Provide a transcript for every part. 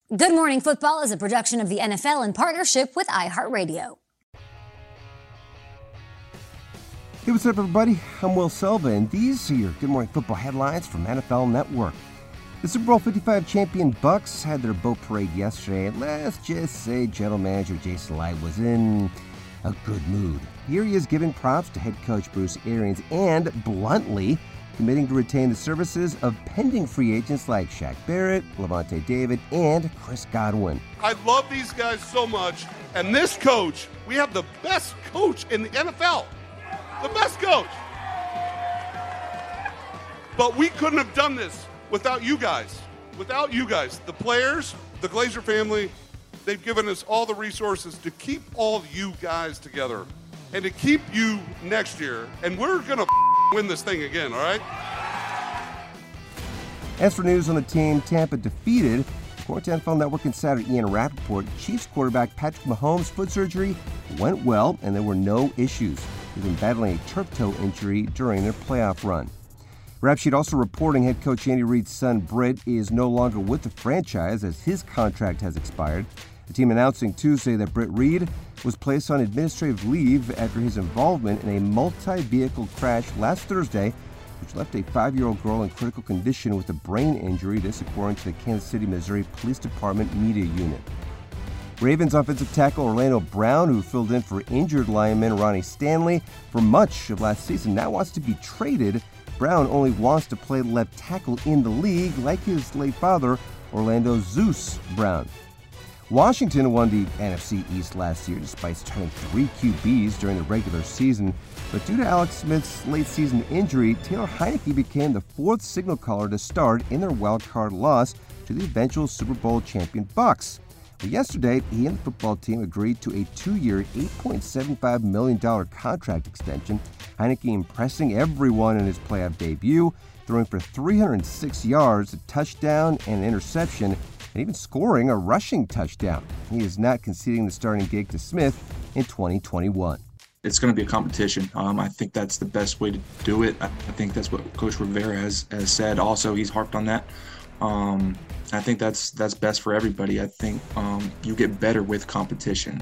Good Morning Football is a production of the NFL in partnership with iHeartRadio. Hey, what's up, everybody? I'm Will Selva, and these are your Good Morning Football headlines from NFL Network. The Super Bowl 55 champion Bucs had their boat parade yesterday, and let's just say General Manager Jason Licht was in a good mood. Here he is giving props to head coach Bruce Arians and bluntly committing to retain the services of pending free agents like Shaq Barrett, Lavonte David, and Chris Godwin. I love these guys so much, and this coach, we have the best coach in the NFL. The best coach. But we couldn't have done this without you guys. Without you guys. The players, the Glazer family, they've given us all the resources to keep all you guys together and to keep you next year. And we're going to win this thing again, all right? As for news on the team, Tampa defeated. According to NFL Network insider Ian Rappaport, Chiefs quarterback Patrick Mahomes' foot surgery went well and there were no issues. He's been battling a turf toe injury during their playoff run. Rap Sheet also reporting head coach Andy Reid's son Britt is no longer with the franchise as his contract has expired. The team announcing Tuesday that Britt Reid was placed on administrative leave after his involvement in a multi-vehicle crash last Thursday, which left a 5-year-old girl in critical condition with a brain injury, this according to the Kansas City, Missouri Police Department Media Unit. Ravens offensive tackle Orlando Brown, who filled in for injured lineman Ronnie Stanley for much of last season, now wants to be traded. Brown only wants to play left tackle in the league like his late father, Orlando Zeus Brown. Washington won the NFC East last year despite starting 3 QBs during the regular season, but due to Alex Smith's late season injury, Taylor Heinicke became the 4th signal caller to start in their wild-card loss to the eventual Super Bowl champion Bucs. But yesterday, he and the football team agreed to a 2-year, $8.75 million contract extension. Heinicke impressing everyone in his playoff debut, throwing for 306 yards, a touchdown, and an interception, and even scoring a rushing touchdown. He is not conceding the starting gig to Smith in 2021. It's going to be a competition. I think that's the best way to do it. I think that's what Coach Rivera has said. Also, he's harped on that. I think that's best for everybody. I think you get better with competition.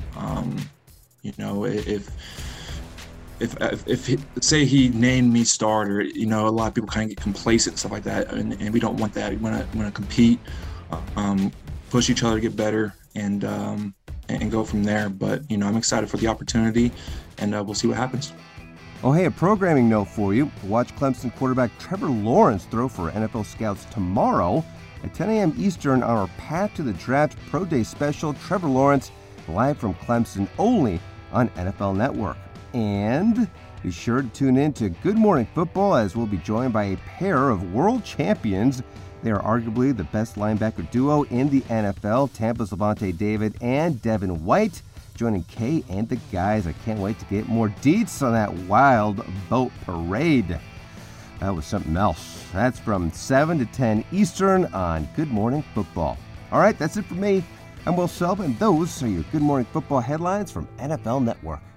If say he named me starter, a lot of people kind of get complacent and stuff like that, and we don't want that. We want to compete, push each other to get better, and go from there. But I'm excited for the opportunity, and we'll see what happens. Oh, hey, a programming note for you. Watch Clemson quarterback Trevor Lawrence throw for NFL scouts tomorrow at 10 a.m. Eastern on our Path to the Draft Pro Day special. Trevor Lawrence live from Clemson only on NFL Network. And be sure to tune in to Good Morning Football as we'll be joined by a pair of world champions. They are arguably the best linebacker duo in the NFL, Tampa's Lavonte David and Devin White, joining Kay and the guys. I can't wait to get more deets on that wild boat parade. That was something else. That's from 7 to 10 Eastern on Good Morning Football. All right, that's it for me. I'm Will Selva, and those are your Good Morning Football headlines from NFL Network.